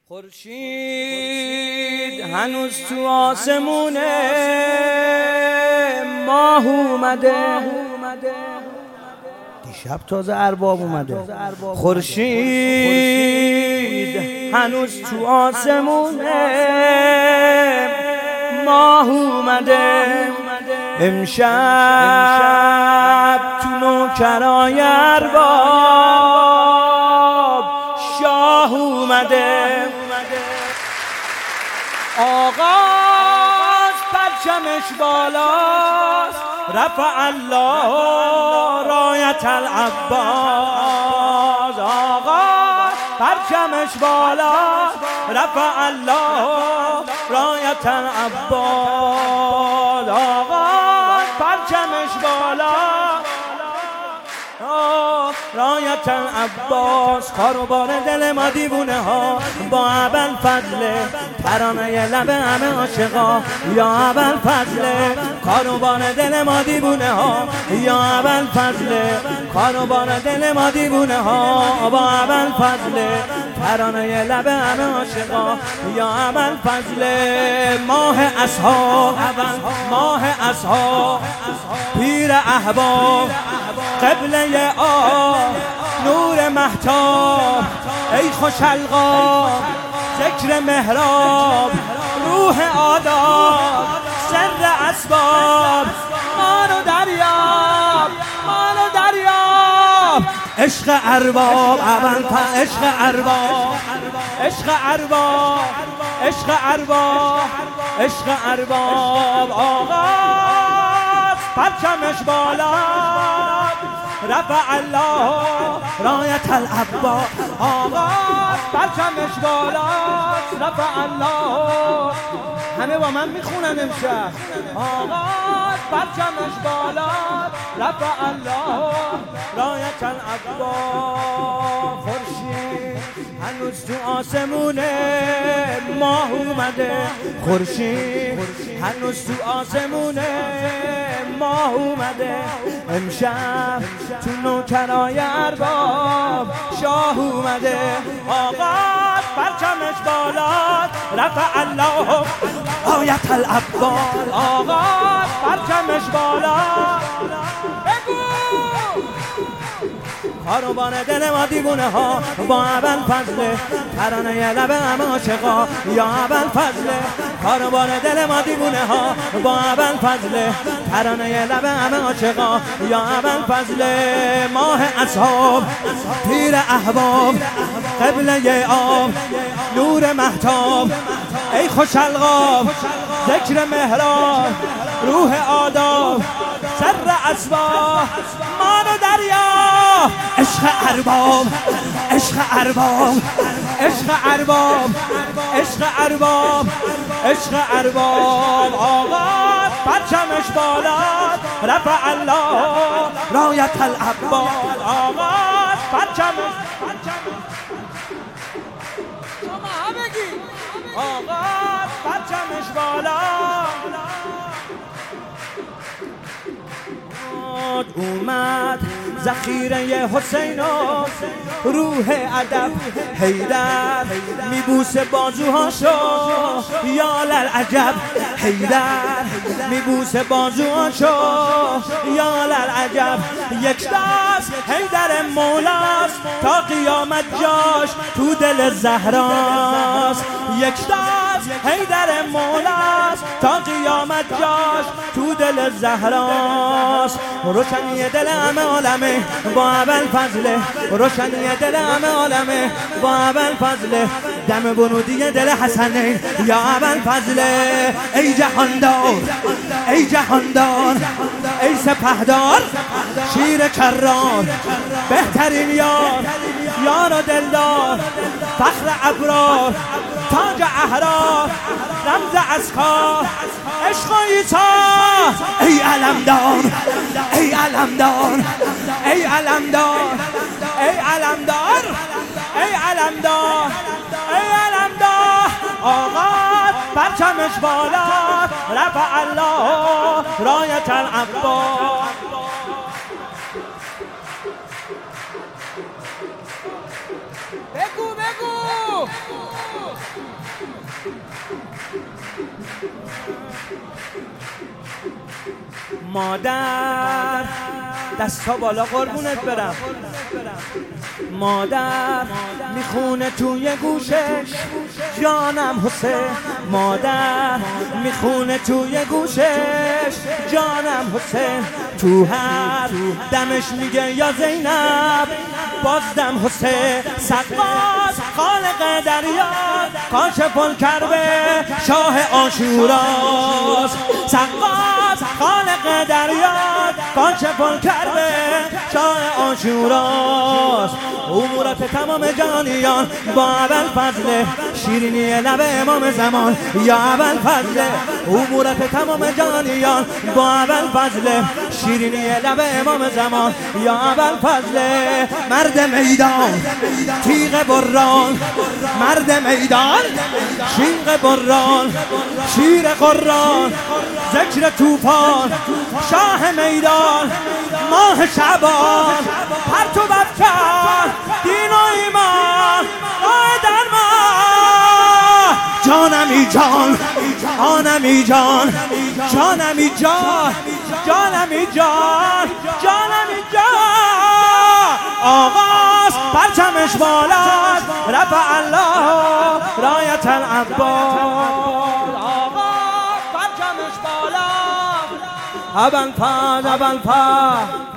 خورشید هنوز تو آسمونه، ماه اومده دیشب تازه ارباب اومده. خورشید هنوز تو آسمونه، ماه اومده. امشب تو نوکرای ارباب شاه اومده. آغاز پرچمش بالاست، رفع الله رایت العباس. آغاز پرچمش بالاست، رفع الله رایت العباس. آغاز پرچمش بالاست، رایت العباس. کاروبار دل ما دیوونه ها با ابوالفضل، ترانه لب همه عاشقا یا ابوالفضل. کاروبار دل ما دیوونه ها یا ابوالفضل، کاروبار دل ما دیوونه ها با ابوالفضل، ترانه لب همه عاشقا یا ابوالفضل. ماه اصحاب، ماه اصحاب، پیر احباب، قبله آب، نور مهتاب، ای خوش القاب، ذکر محراب، روح آداب، سر اسباب. ما رو دریاب، ما رو دریاب، عشق ارباب، عشق ارباب، عشق ارباب، عشق ارباب، عشق ارباب. آغاز پرچمش بالا، رفع الله رایت العباس. آغاز پرچمش بالا، رفع الله. همه با من میخونن امشب. آغاز پرچمش بالا، رفع الله رایت العباس. خورشید هنوز تو آسمونه، ماه اومده. خورشید هنوز تو آسمونه، ماه اومده. امشب تو نوکرای ارباب شاه اومده. آغاز پرچمش بالا، رفع الله آیت العباس. آغاز پرچمش بالا، بگو کاروبار دل ما دیوونه ها با ابوالفضل، ترانه لب همه عاشقا یا ابوالفضل. کاروبار دل ما دیوونه ها با ابوالفضل، ترانه لب همه عاشقا یا ابوالفضل. ماه اصحاب، پیر احباب، قبله آب، نور مهتاب، ای خوش القاب، ذکر محراب، روح آداب، سر اسباب. ما رو دریا، عشق ارباب، عشق ارباب، عشق ارباب، عشق ارباب، عشق ارباب. آغاز پرچمش بالا، رفع الله رایت العباس. آغاز پرچمش، شما همگی آغاز پرچمش بالا. اومد ذخیره حسین و روح ادب، حیدر میبوس بازوهاشو یا للعجب. حیدر میبوس بازوهاشو یا للعجب. یک دست حیدر مولاست تا قیامت جاش تو دل زهراست. یک دست حیدر مولاست تا قیامت جاش تو دل زهراست. روشنی دل همه عالمه با ابوالفضل، روشنی دل همه عالمه با ابوالفضل. دم بنودی دل حسنه یا ابوالفضل. ای جهاندار، ای جهاندار، ای سپهدار، شیر کرار، بهترین یار، یار و دلدار، فخر ابرار، تاج احرار، رمز اسکار، عشق و عیسی. ای علمدار، ای علمدار، ای علمدار، ای علمدار، ای علمدار، ای علمدار. آغاز پرچمش بالا، رفع الله رایت العباس. بگو بگو مادر دستا بالا قربونت برم. مادر میخونه توی گوشش جانم حسین، مادر میخونه توی گوشش جانم حسین، تو هر دمش میگه یا زینب بازدم حسین. سقاط خالق دریا کاشف الکربه شاه عاشوراست، سقاط خالق دریا کاشف الکربه شاه عاشوراست. امورات تمام جانیان با ابوالفضل شیرینی لب امام زمان یا ابوالفضل، امورات تمام جانیان با ابوالفضل شیرینی لب امام زمان یا ابوالفضل. مرد میدان تیغ بران، مرد میدان شیق بران، شیر قرآن ذکر طوفان، شاه میدان ماه شعبان، پرتو افکن دین و ایمان راه درمان. جانمی جان آنمی جان، جانمی جان جانمی جان جانمی جان. آغاز پرچمش بالاست رفع الله رایت العباس، آغاز پرچمش بالاست ابوالفضل ابوالفضل.